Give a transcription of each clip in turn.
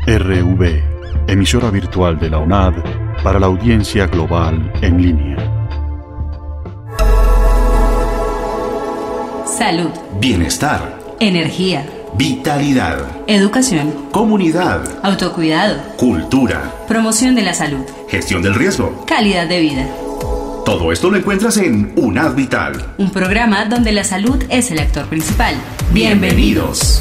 RV, emisora virtual de la UNAD para la audiencia global en línea. Salud. Bienestar. Energía. Vitalidad. Educación. Comunidad. Autocuidado. Cultura. Promoción de la salud. Gestión del riesgo. Calidad de vida. Todo esto lo encuentras en UNAD Vital. Un programa donde la salud es el actor principal. Bienvenidos.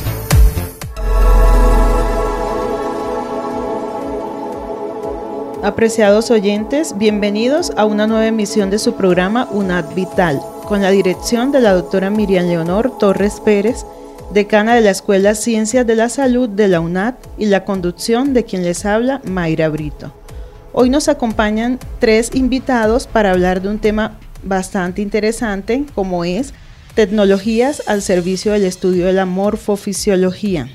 Apreciados oyentes, bienvenidos a una nueva emisión de su programa UNAD Vital, con la dirección de la doctora Miriam Leonor Torres Pérez, decana de la Escuela Ciencias de la Salud de la UNAD, y la conducción de quien les habla, Mayra Brito. Hoy nos acompañan 3 invitados para hablar de un tema bastante interesante, como es tecnologías al servicio del estudio de la morfofisiología.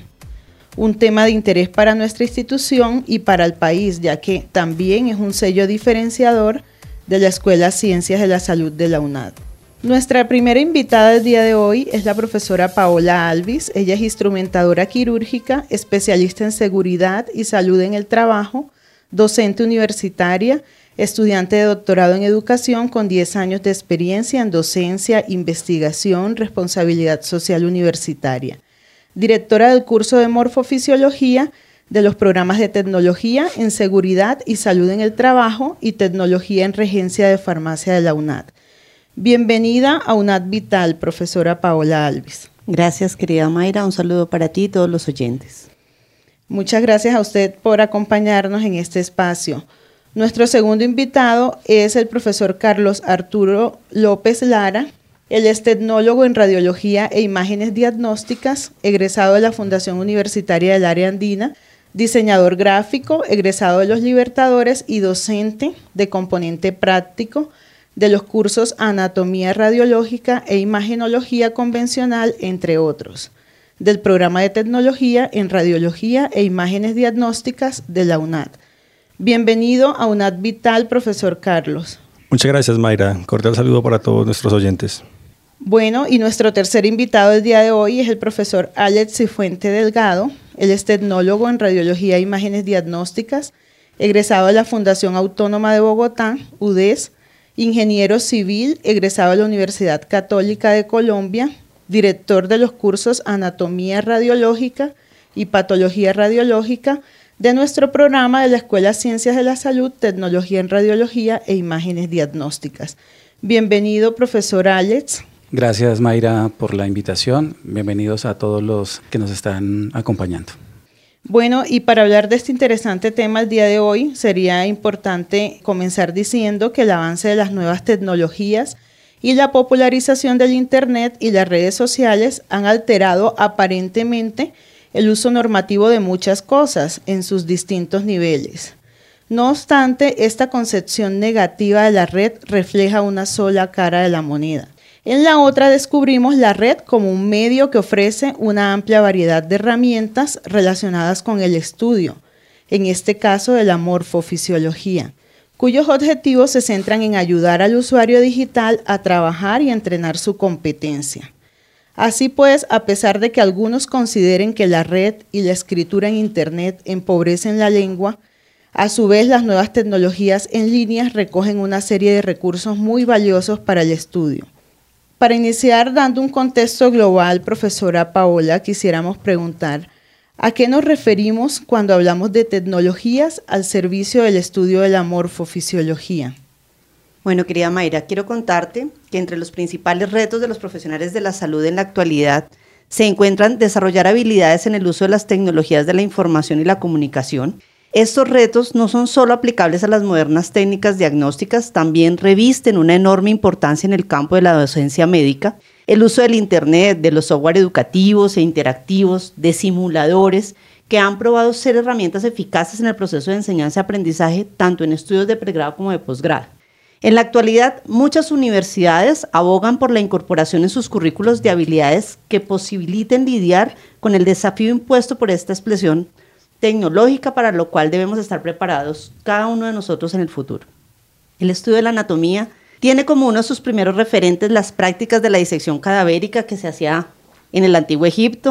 Un tema de interés para nuestra institución y para el país, ya que también es un sello diferenciador de la Escuela Ciencias de la Salud de la UNAD. Nuestra primera invitada del día de hoy es la profesora Paola Alvis. Ella es instrumentadora quirúrgica, especialista en seguridad y salud en el trabajo, docente universitaria, estudiante de doctorado en educación con 10 años de experiencia en docencia, investigación, responsabilidad social universitaria. Directora del curso de morfofisiología de los programas de tecnología en seguridad y salud en el trabajo y tecnología en regencia de farmacia de la UNAD. Bienvenida a UNAD Vital, profesora Paola Alvis. Gracias, querida Mayra. Un saludo para ti y todos los oyentes. Muchas gracias a usted por acompañarnos en este espacio. Nuestro segundo invitado es el profesor Carlos Arturo López Lara. Él es tecnólogo en radiología e imágenes diagnósticas, egresado de la Fundación Universitaria del Área Andina, diseñador gráfico, egresado de los Libertadores y docente de componente práctico de los cursos Anatomía Radiológica e Imagenología Convencional, entre otros, del programa de tecnología en radiología e imágenes diagnósticas de la UNAD. Bienvenido a UNAD Vital, profesor Carlos. Muchas gracias, Mayra. Cordial saludo para todos nuestros oyentes. Bueno, y nuestro tercer invitado del día de hoy es el profesor Alex Cifuente Delgado. Él es tecnólogo en radiología e imágenes diagnósticas, egresado de la Fundación Autónoma de Bogotá, UDES, ingeniero civil, egresado de la Universidad Católica de Colombia, director de los cursos Anatomía Radiológica y Patología Radiológica de nuestro programa de la Escuela Ciencias de la Salud, Tecnología en Radiología e Imágenes Diagnósticas. Bienvenido, profesor Alex. Gracias, Mayra, por la invitación. Bienvenidos a todos los que nos están acompañando. Bueno, y para hablar de este interesante tema el día de hoy, sería importante comenzar diciendo que el avance de las nuevas tecnologías y la popularización del Internet y las redes sociales han alterado aparentemente el uso normativo de muchas cosas en sus distintos niveles. No obstante, esta concepción negativa de la red refleja una sola cara de la moneda. En la otra descubrimos la red como un medio que ofrece una amplia variedad de herramientas relacionadas con el estudio, en este caso de la morfofisiología, cuyos objetivos se centran en ayudar al usuario digital a trabajar y entrenar su competencia. Así pues, a pesar de que algunos consideren que la red y la escritura en Internet empobrecen la lengua, a su vez las nuevas tecnologías en línea recogen una serie de recursos muy valiosos para el estudio. Para iniciar, dando un contexto global, profesora Paola, quisiéramos preguntar, ¿a qué nos referimos cuando hablamos de tecnologías al servicio del estudio de la morfofisiología? Bueno, querida Mayra, quiero contarte que entre los principales retos de los profesionales de la salud en la actualidad se encuentran desarrollar habilidades en el uso de las tecnologías de la información y la comunicación. Estos retos no son solo aplicables a las modernas técnicas diagnósticas, también revisten una enorme importancia en el campo de la docencia médica. El uso del Internet, de los software educativos e interactivos, de simuladores, que han probado ser herramientas eficaces en el proceso de enseñanza-aprendizaje, tanto en estudios de pregrado como de posgrado. En la actualidad, muchas universidades abogan por la incorporación en sus currículos de habilidades que posibiliten lidiar con el desafío impuesto por esta expresión tecnológica, para lo cual debemos estar preparados cada uno de nosotros en el futuro. El estudio de la anatomía tiene como uno de sus primeros referentes las prácticas de la disección cadavérica que se hacía en el Antiguo Egipto.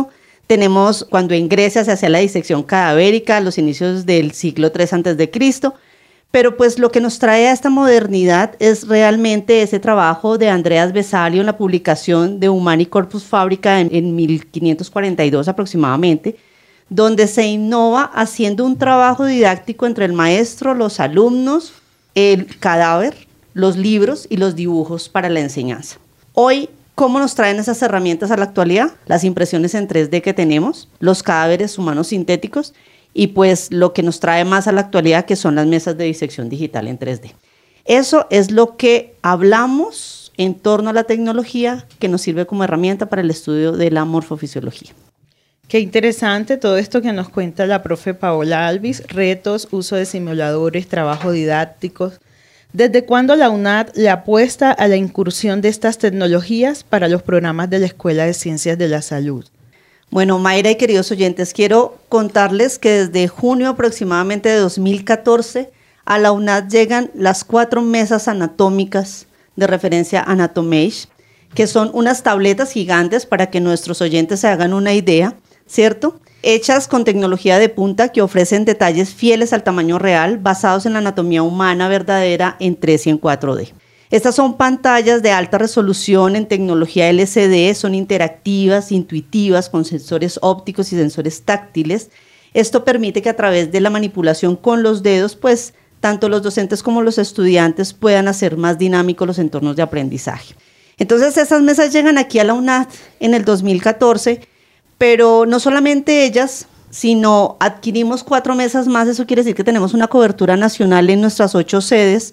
Tenemos cuando en Grecia se hacía la disección cadavérica a los inicios del siglo III a.C., pero pues lo que nos trae a esta modernidad es realmente ese trabajo de Andreas Vesalio en la publicación de Humani Corpus Fabrica en 1542 aproximadamente, donde se innova haciendo un trabajo didáctico entre el maestro, los alumnos, el cadáver, los libros y los dibujos para la enseñanza. Hoy, ¿cómo nos traen esas herramientas a la actualidad? Las impresiones en 3D que tenemos, los cadáveres humanos sintéticos y pues lo que nos trae más a la actualidad, que son las mesas de disección digital en 3D. Eso es lo que hablamos en torno a la tecnología que nos sirve como herramienta para el estudio de la morfofisiología. Qué interesante todo esto que nos cuenta la profe Paola Alvis, retos, uso de simuladores, trabajo didácticos. ¿Desde cuándo la UNAD le apuesta a la incursión de estas tecnologías para los programas de la Escuela de Ciencias de la Salud? Bueno, Mayra y queridos oyentes, quiero contarles que desde junio aproximadamente de 2014 a la UNAD llegan las 4 mesas anatómicas de referencia Anatomage, que son unas tabletas gigantes para que nuestros oyentes se hagan una idea, ¿cierto? Hechas con tecnología de punta que ofrecen detalles fieles al tamaño real, basados en la anatomía humana verdadera en 3 y en 4D. Estas son pantallas de alta resolución en tecnología LCD, son interactivas, intuitivas, con sensores ópticos y sensores táctiles. Esto permite que a través de la manipulación con los dedos, pues, tanto los docentes como los estudiantes puedan hacer más dinámicos los entornos de aprendizaje. Entonces, esas mesas llegan aquí a la UNAD en el 2014, pero no solamente ellas, sino adquirimos 4 mesas más. Eso quiere decir que tenemos una cobertura nacional en nuestras 8 sedes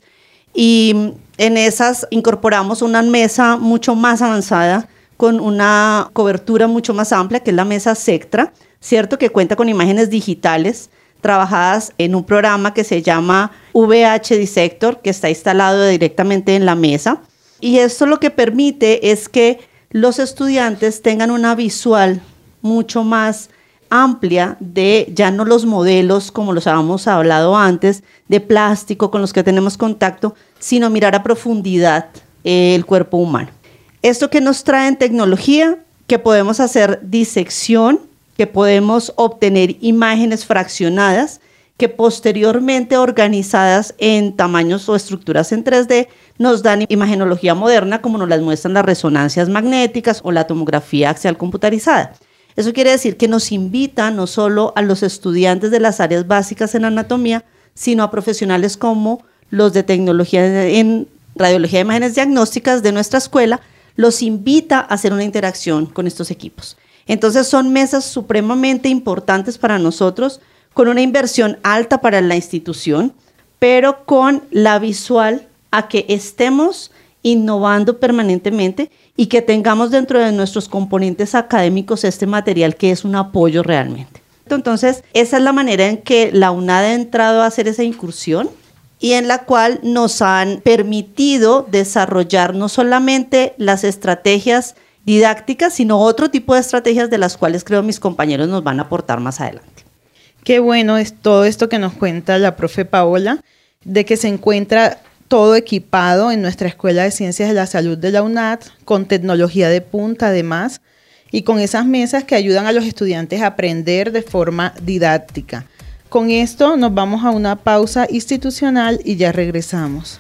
y en esas incorporamos una mesa mucho más avanzada con una cobertura mucho más amplia, que es la mesa Sectra, ¿cierto? Que cuenta con imágenes digitales trabajadas en un programa que se llama VH Dissector, que está instalado directamente en la mesa. Y esto lo que permite es que los estudiantes tengan una visual mucho más amplia de ya no los modelos como los habíamos hablado antes, de plástico con los que tenemos contacto, sino mirar a profundidad el cuerpo humano. Esto que nos trae en tecnología, que podemos hacer disección, que podemos obtener imágenes fraccionadas, que posteriormente organizadas en tamaños o estructuras en 3D nos dan imagenología moderna, como nos las muestran las resonancias magnéticas o la tomografía axial computarizada. Eso quiere decir que nos invita no solo a los estudiantes de las áreas básicas en anatomía, sino a profesionales como los de tecnología en radiología de imágenes diagnósticas de nuestra escuela, los invita a hacer una interacción con estos equipos. Entonces son mesas supremamente importantes para nosotros, con una inversión alta para la institución, pero con la visual a que estemos innovando permanentemente y que tengamos dentro de nuestros componentes académicos este material que es un apoyo realmente. Entonces, esa es la manera en que la UNAD ha entrado a hacer esa incursión y en la cual nos han permitido desarrollar no solamente las estrategias didácticas, sino otro tipo de estrategias de las cuales creo mis compañeros nos van a aportar más adelante. Qué bueno es todo esto que nos cuenta la profe Paola, de que se encuentra todo equipado en nuestra Escuela de Ciencias de la Salud de la UNAD, con tecnología de punta además, y con esas mesas que ayudan a los estudiantes a aprender de forma didáctica. Con esto nos vamos a una pausa institucional y ya regresamos.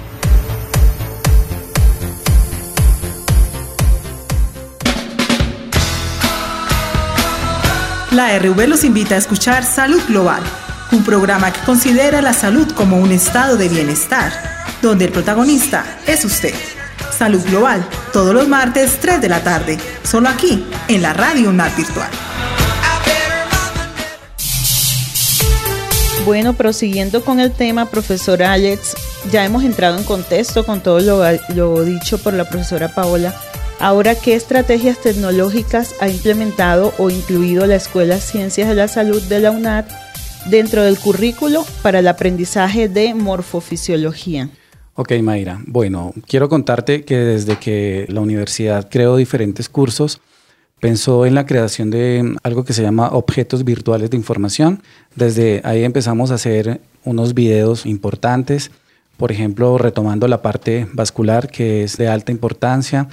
La RV los invita a escuchar Salud Global, un programa que considera la salud como un estado de bienestar, donde el protagonista es usted. Salud Global, todos los martes, 3 de la tarde, solo aquí, en la Radio UNAD Virtual. Bueno, prosiguiendo con el tema, profesora Alex, ya hemos entrado en contexto con todo lo dicho por la profesora Paola. Ahora, ¿qué estrategias tecnológicas ha implementado o incluido la Escuela de Ciencias de la Salud de la UNAD dentro del currículo para el aprendizaje de morfofisiología? Ok, Mayra. Bueno, quiero contarte que desde que la universidad creó diferentes cursos, pensó en la creación de algo que se llama objetos virtuales de información. Desde ahí empezamos a hacer unos videos importantes, por ejemplo, retomando la parte vascular, que es de alta importancia.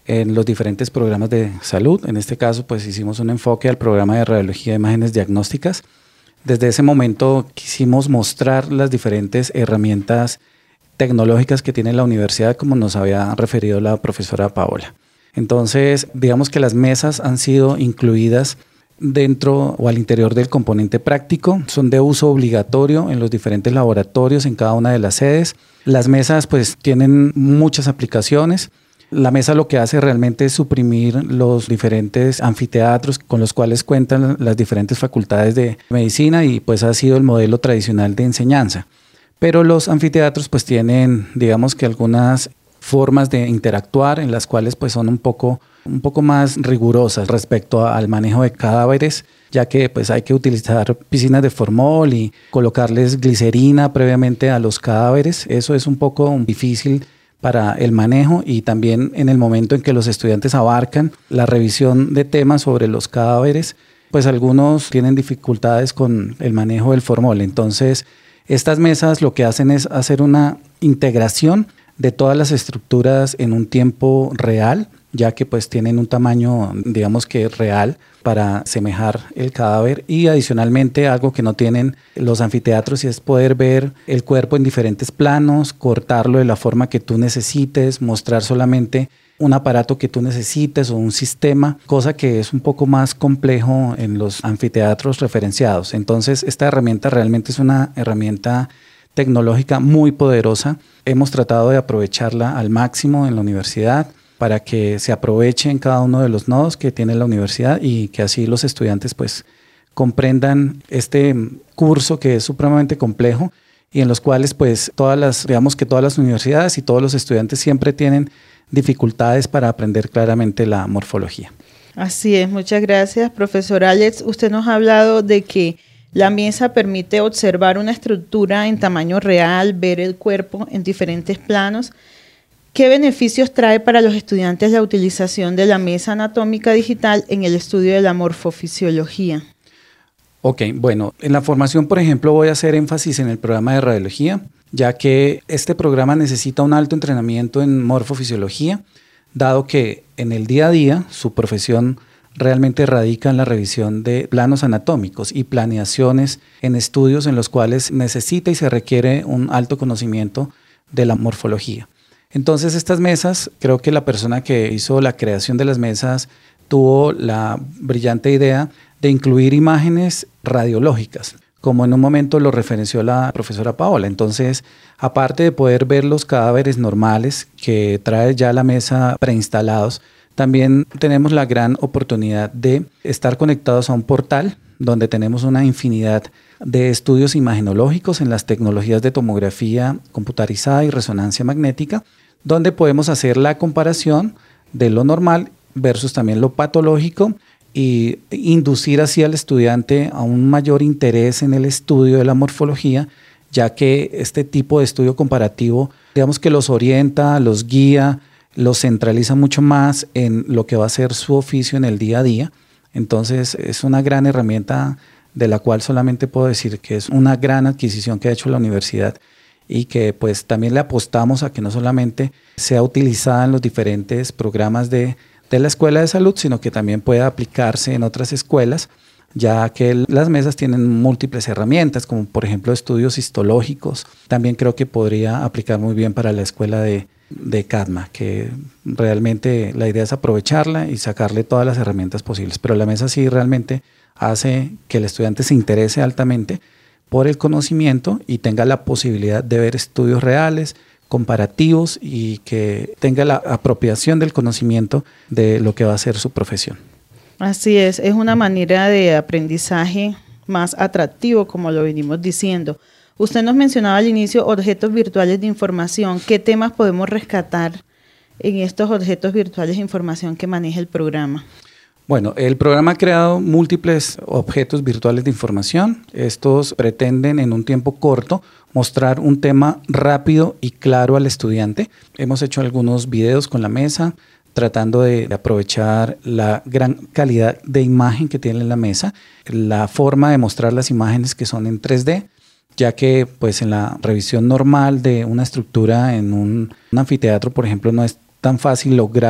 en los diferentes programas de salud. En este caso, pues hicimos un enfoque al programa de radiología de imágenes diagnósticas. Desde ese momento quisimos mostrar las diferentes herramientas tecnológicas que tiene la universidad, como nos había referido la profesora Paola. Entonces, digamos que las mesas han sido incluidas dentro o al interior del componente práctico, son de uso obligatorio en los diferentes laboratorios en cada una de las sedes. Las mesas pues tienen muchas aplicaciones. La mesa lo que hace realmente es suprimir los diferentes anfiteatros con los cuales cuentan las diferentes facultades de medicina y pues ha sido el modelo tradicional de enseñanza. Pero los anfiteatros pues tienen, digamos que algunas formas de interactuar en las cuales pues son un poco más rigurosas respecto al manejo de cadáveres, ya que pues hay que utilizar piscinas de formol y colocarles glicerina previamente a los cadáveres. Eso es un poco difícil para el manejo y también en el momento en que los estudiantes abarcan la revisión de temas sobre los cadáveres, pues algunos tienen dificultades con el manejo del formol. Entonces, estas mesas lo que hacen es hacer una integración de todas las estructuras en un tiempo real, ya que pues tienen un tamaño, digamos que real, para semejar el cadáver, y adicionalmente algo que no tienen los anfiteatros y es poder ver el cuerpo en diferentes planos, cortarlo de la forma que tú necesites, mostrar solamente un aparato que tú necesites o un sistema, cosa que es un poco más complejo en los anfiteatros referenciados. Entonces esta herramienta realmente es una herramienta tecnológica muy poderosa. Hemos tratado de aprovecharla al máximo en la universidad para que se aproveche en cada uno de los nodos que tiene la universidad y que así los estudiantes pues comprendan este curso que es supremamente complejo y en los cuales pues digamos que todas las universidades y todos los estudiantes siempre tienen dificultades para aprender claramente la morfología. Así es, muchas gracias, profesor Alex. Usted nos ha hablado de que la mesa permite observar una estructura en tamaño real, ver el cuerpo en diferentes planos. ¿Qué beneficios trae para los estudiantes la utilización de la mesa anatómica digital en el estudio de la morfofisiología? Ok, bueno, en la formación, por ejemplo, voy a hacer énfasis en el programa de radiología, ya que este programa necesita un alto entrenamiento en morfofisiología, dado que en el día a día su profesión realmente radica en la revisión de planos anatómicos y planeaciones en estudios en los cuales necesita y se requiere un alto conocimiento de la morfología. Entonces estas mesas, creo que la persona que hizo la creación de las mesas tuvo la brillante idea de incluir imágenes radiológicas, como en un momento lo referenció la profesora Paola. Entonces, aparte de poder ver los cadáveres normales que trae ya la mesa preinstalados, también tenemos la gran oportunidad de estar conectados a un portal donde tenemos una infinidad de estudios imagenológicos en las tecnologías de tomografía computarizada y resonancia magnética, donde podemos hacer la comparación de lo normal versus también lo patológico y inducir así al estudiante a un mayor interés en el estudio de la morfología, ya que este tipo de estudio comparativo, digamos que los orienta, los guía, los centraliza mucho más en lo que va a ser su oficio en el día a día. Entonces es una gran herramienta de la cual solamente puedo decir que es una gran adquisición que ha hecho la universidad y que pues también le apostamos a que no solamente sea utilizada en los diferentes programas de la Escuela de Salud, sino que también pueda aplicarse en otras escuelas, ya que las mesas tienen múltiples herramientas, como por ejemplo estudios histológicos. También creo que podría aplicar muy bien para la escuela de CADMA, que realmente la idea es aprovecharla y sacarle todas las herramientas posibles. Pero la mesa sí realmente hace que el estudiante se interese altamente por el conocimiento y tenga la posibilidad de ver estudios reales, comparativos y que tenga la apropiación del conocimiento de lo que va a ser su profesión. Así es una manera de aprendizaje más atractivo, como lo venimos diciendo. Usted nos mencionaba al inicio objetos virtuales de información. ¿Qué temas podemos rescatar en estos objetos virtuales de información que maneja el programa? Bueno, el programa ha creado múltiples objetos virtuales de información. Estos pretenden en un tiempo corto mostrar un tema rápido y claro al estudiante. Hemos hecho algunos videos con la mesa tratando de aprovechar la gran calidad de imagen que tiene la mesa, la forma de mostrar las imágenes que son en 3D, ya que pues en la revisión normal de una estructura en un anfiteatro, por ejemplo, no es tan fácil lograr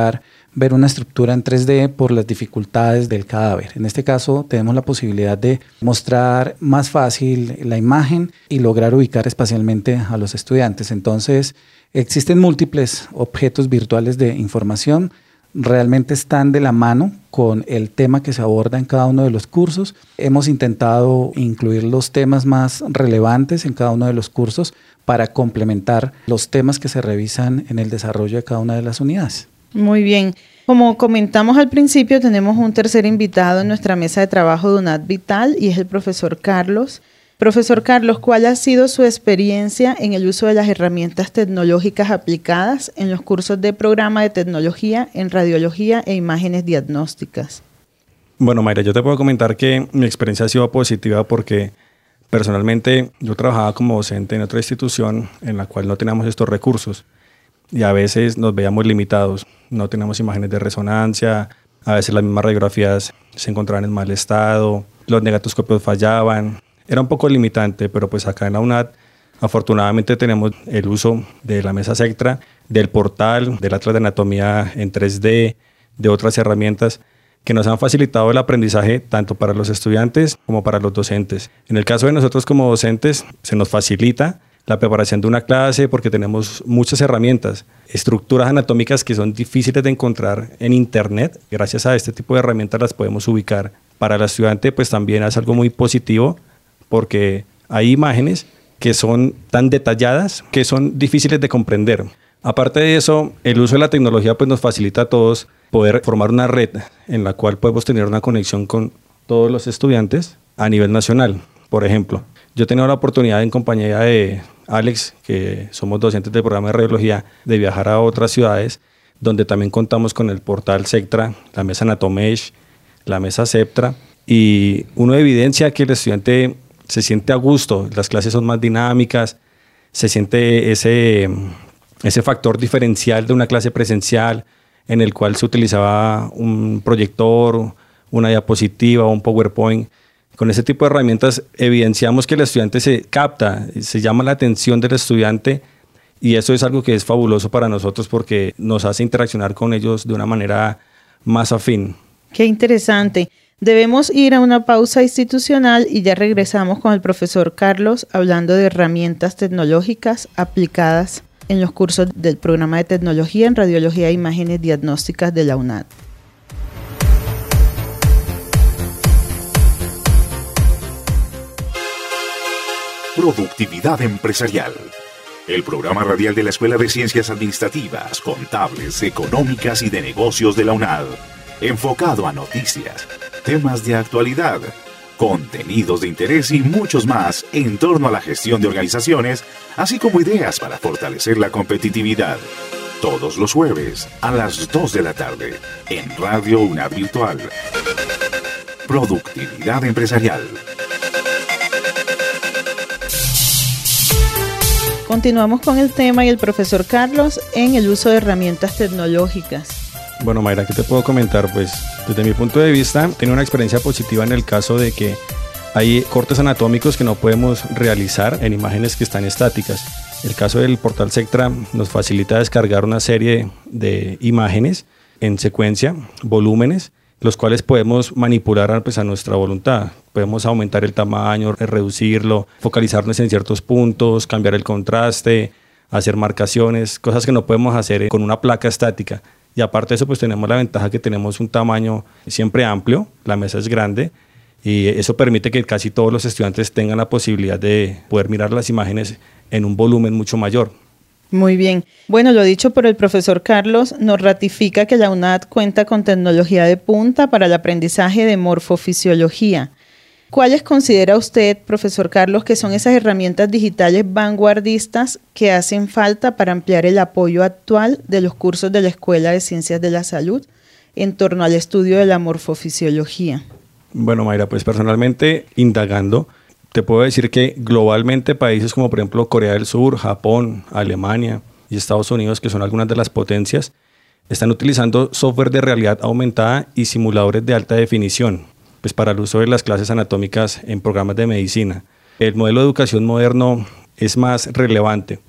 ver una estructura en 3D por las dificultades del cadáver. En este caso tenemos la posibilidad de mostrar más fácil la imagen y lograr ubicar espacialmente a los estudiantes. Entonces existen múltiples objetos virtuales de información, realmente están de la mano con el tema que se aborda en cada uno de los cursos. Hemos intentado incluir los temas más relevantes en cada uno de los cursos para complementar los temas que se revisan en el desarrollo de cada una de las unidades. Muy bien. Como comentamos al principio, tenemos un tercer invitado en nuestra mesa de trabajo de UNAD Vital y es el profesor Carlos. Profesor Carlos, ¿cuál ha sido su experiencia en el uso de las herramientas tecnológicas aplicadas en los cursos de programa de tecnología en radiología e imágenes diagnósticas? Bueno, Mayra, yo te puedo comentar que mi experiencia ha sido positiva porque personalmente yo trabajaba como docente en otra institución en la cual no teníamos estos recursos y a veces nos veíamos limitados. No teníamos imágenes de resonancia, a veces las mismas radiografías se encontraban en mal estado, los negatoscopios fallaban. Era un poco limitante, pero pues acá en la UNAD afortunadamente tenemos el uso de la mesa Sectra, del portal, del Atlas de Anatomía en 3D, de otras herramientas que nos han facilitado el aprendizaje tanto para los estudiantes como para los docentes. En el caso de nosotros como docentes, se nos facilita la preparación de una clase porque tenemos muchas herramientas, estructuras anatómicas que son difíciles de encontrar en internet. Gracias a este tipo de herramientas las podemos ubicar. Para el estudiante pues también es algo muy positivo porque hay imágenes que son tan detalladas que son difíciles de comprender. Aparte de eso, el uso de la tecnología pues nos facilita a todos poder formar una red en la cual podemos tener una conexión con todos los estudiantes a nivel nacional. Por ejemplo, yo he tenido la oportunidad en compañía de Alex, que somos docentes del programa de radiología, de viajar a otras ciudades donde también contamos con el portal Sectra, la mesa Anatomesh, la mesa Septra, y uno evidencia que el estudiante se siente a gusto, las clases son más dinámicas, se siente ese factor diferencial de una clase presencial en el cual se utilizaba un proyector, una diapositiva o un PowerPoint. Con ese tipo de herramientas evidenciamos que el estudiante se capta, se llama la atención del estudiante y eso es algo que es fabuloso para nosotros porque nos hace interaccionar con ellos de una manera más afín. Qué interesante. Debemos ir a una pausa institucional y ya regresamos con el profesor Carlos hablando de herramientas tecnológicas aplicadas en los cursos del programa de tecnología en radiología e imágenes diagnósticas de la UNAD. Productividad empresarial. El programa radial de la Escuela de Ciencias Administrativas, Contables, Económicas y de Negocios de la UNAD. Enfocado a noticias, temas de actualidad, contenidos de interés y muchos más en torno a la gestión de organizaciones, así como ideas para fortalecer la competitividad. Todos los jueves a las 2 de la tarde en Radio UNAD Virtual. Productividad empresarial. Continuamos con el tema y el profesor Carlos en el uso de herramientas tecnológicas. Bueno, Mayra, ¿qué te puedo comentar? Pues desde mi punto de vista, tengo una experiencia positiva en el caso de que hay cortes anatómicos que no podemos realizar en imágenes que están estáticas. El caso del portal Sectra nos facilita descargar una serie de imágenes en secuencia, volúmenes, los cuales podemos manipular a nuestra voluntad. Podemos aumentar el tamaño, reducirlo, focalizarnos en ciertos puntos, cambiar el contraste, hacer marcaciones, cosas que no podemos hacer con una placa estática. Y aparte de eso, pues tenemos la ventaja que tenemos un tamaño siempre amplio, la mesa es grande y eso permite que casi todos los estudiantes tengan la posibilidad de poder mirar las imágenes en un volumen mucho mayor. Muy bien. Bueno, lo dicho por el profesor Carlos nos ratifica que la UNAD cuenta con tecnología de punta para el aprendizaje de morfofisiología. ¿Cuáles considera usted, profesor Carlos, que son esas herramientas digitales vanguardistas que hacen falta para ampliar el apoyo actual de los cursos de la Escuela de Ciencias de la Salud en torno al estudio de la morfofisiología? Bueno, Mayra, pues personalmente, indagando, te puedo decir que globalmente países como por ejemplo Corea del Sur, Japón, Alemania y Estados Unidos, que son algunas de las potencias, están utilizando software de realidad aumentada y simuladores de alta definición pues para el uso de las clases anatómicas en programas de medicina. El modelo de educación moderno es más relevante.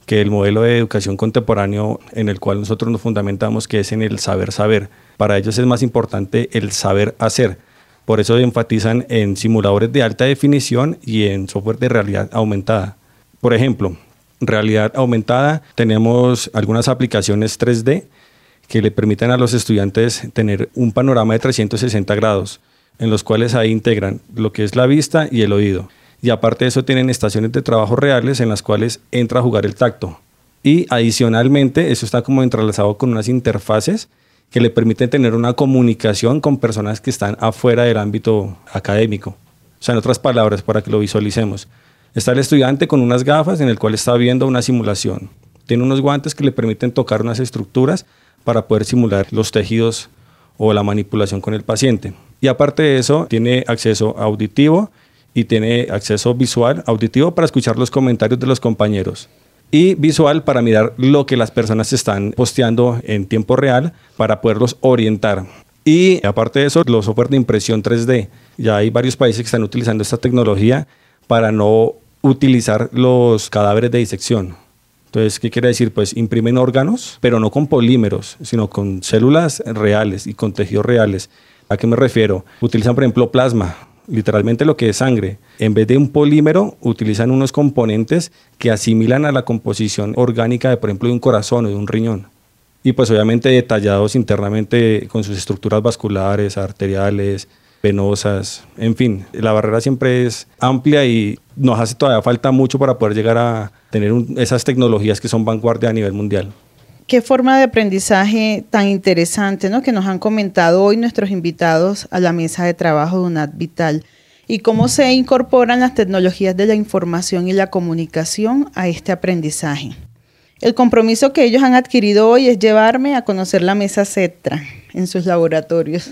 que el modelo de educación contemporáneo en el cual nosotros nos fundamentamos, que es en el saber. Para ellos es más importante el saber hacer. Por eso enfatizan en simuladores de alta definición y en software de realidad aumentada. Por ejemplo, realidad aumentada, tenemos algunas aplicaciones 3D que le permiten a los estudiantes tener un panorama de 360 grados, en los cuales ahí integran lo que es la vista y el oído. Y aparte de eso tienen estaciones de trabajo reales en las cuales entra a jugar el tacto. Y adicionalmente eso está como entrelazado con unas interfaces que le permiten tener una comunicación con personas que están afuera del ámbito académico. O sea, en otras palabras, para que lo visualicemos. Está el estudiante con unas gafas en el cual está viendo una simulación. Tiene unos guantes que le permiten tocar unas estructuras para poder simular los tejidos o la manipulación con el paciente. Y aparte de eso, tiene acceso auditivo y tiene acceso visual, auditivo para escuchar los comentarios de los compañeros y visual para mirar lo que las personas están posteando en tiempo real para poderlos orientar. Y aparte de eso, los software de impresión 3D. Ya hay varios países que están utilizando esta tecnología para no utilizar los cadáveres de disección. Entonces, ¿qué quiere decir? Pues imprimen órganos, pero no con polímeros, sino con células reales y con tejidos reales. ¿A qué me refiero? Utilizan, por ejemplo, plasma, literalmente lo que es sangre. En vez de un polímero, utilizan unos componentes que asimilan a la composición orgánica de, por ejemplo, de un corazón o de un riñón. Y pues obviamente detallados internamente con sus estructuras vasculares, arteriales, venosas, en fin. La barrera siempre es amplia y nos hace todavía falta mucho para poder llegar a tener esas tecnologías que son vanguardia a nivel mundial. Qué forma de aprendizaje tan interesante, ¿no?, que nos han comentado hoy nuestros invitados a la mesa de trabajo de UNAD Vital, y cómo se incorporan las tecnologías de la información y la comunicación a este aprendizaje. El compromiso que ellos han adquirido hoy es llevarme a conocer la mesa CETRA en sus laboratorios.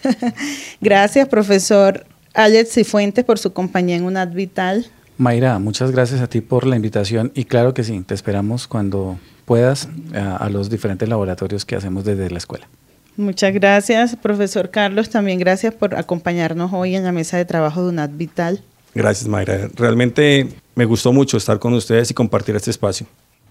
Gracias, profesor Alex Cifuentes, por su compañía en UNAD Vital. Mayra, muchas gracias a ti por la invitación y claro que sí, te esperamos cuando puedas a los diferentes laboratorios que hacemos desde la escuela. Muchas gracias, profesor Carlos. También gracias por acompañarnos hoy en la mesa de trabajo de UNAD Vital. Gracias, Mayra. Realmente me gustó mucho estar con ustedes y compartir este espacio.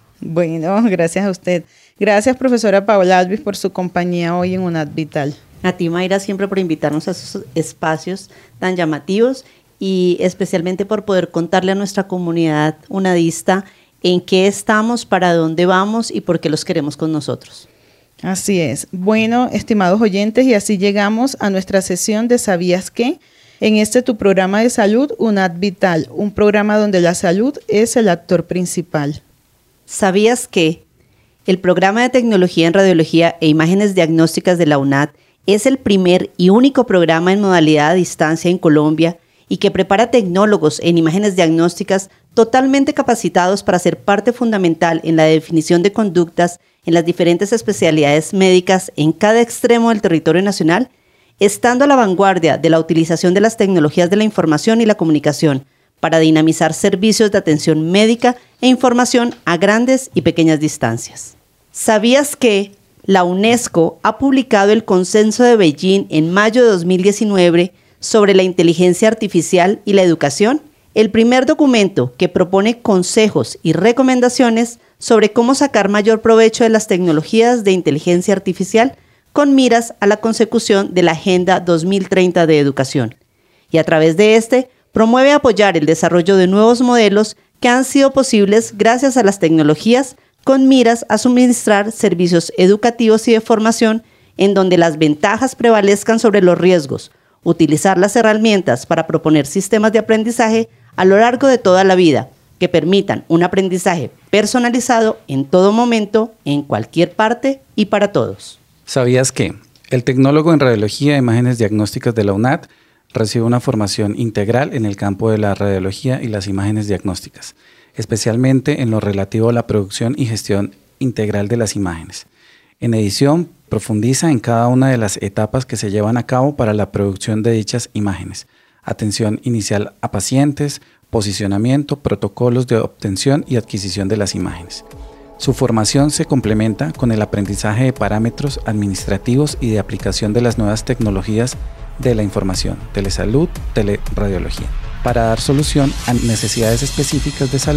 Bueno, gracias a usted. Gracias, profesora Paola Alvis, por su compañía hoy en UNAD Vital. A ti, Mayra, siempre por invitarnos a esos espacios tan llamativos y especialmente por poder contarle a nuestra comunidad unadista en qué estamos, para dónde vamos y por qué los queremos con nosotros. Así es. Bueno, estimados oyentes, y así llegamos a nuestra sesión de ¿Sabías qué? En este tu programa de salud, UNAD Vital, un programa donde la salud es el actor principal. ¿Sabías que el programa de tecnología en radiología e imágenes diagnósticas de la UNAD es el primer y único programa en modalidad a distancia en Colombia y que prepara tecnólogos en imágenes diagnósticas totalmente capacitados para ser parte fundamental en la definición de conductas en las diferentes especialidades médicas en cada extremo del territorio nacional, estando a la vanguardia de la utilización de las tecnologías de la información y la comunicación para dinamizar servicios de atención médica e información a grandes y pequeñas distancias? ¿Sabías que la UNESCO ha publicado el Consenso de Beijing en mayo de 2019 sobre la inteligencia artificial y la educación? El primer documento que propone consejos y recomendaciones sobre cómo sacar mayor provecho de las tecnologías de inteligencia artificial con miras a la consecución de la Agenda 2030 de Educación. Y a través de este, promueve apoyar el desarrollo de nuevos modelos que han sido posibles gracias a las tecnologías con miras a suministrar servicios educativos y de formación en donde las ventajas prevalezcan sobre los riesgos, utilizar las herramientas para proponer sistemas de aprendizaje a lo largo de toda la vida que permitan un aprendizaje personalizado en todo momento, en cualquier parte y para todos. ¿Sabías que el tecnólogo en radiología e imágenes diagnósticas de la UNAD recibe una formación integral en el campo de la radiología y las imágenes diagnósticas, especialmente en lo relativo a la producción y gestión integral de las imágenes? En edición, profundiza en cada una de las etapas que se llevan a cabo para la producción de dichas imágenes: atención inicial a pacientes, posicionamiento, protocolos de obtención y adquisición de las imágenes. Su formación se complementa con el aprendizaje de parámetros administrativos y de aplicación de las nuevas tecnologías de la información, telesalud, teleradiología, para dar solución a necesidades específicas de salud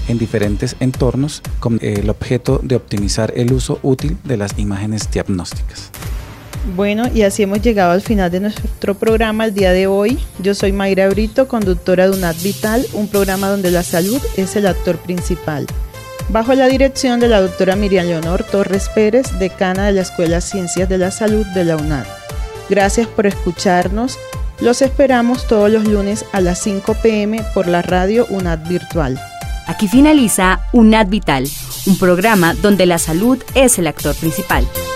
en diferentes entornos con el objeto de optimizar el uso útil de las imágenes diagnósticas. Bueno, y así hemos llegado al final de nuestro programa el día de hoy. Yo soy Mayra Brito, conductora de UNAD Vital, un programa donde la salud es el actor principal. Bajo la dirección de la doctora Miriam Leonor Torres Pérez, decana de la Escuela Ciencias de la Salud de la UNAD. Gracias por escucharnos. Los esperamos todos los lunes a las 5 p.m. por la radio UNAD Virtual. Aquí finaliza UNAD Vital, un programa donde la salud es el actor principal.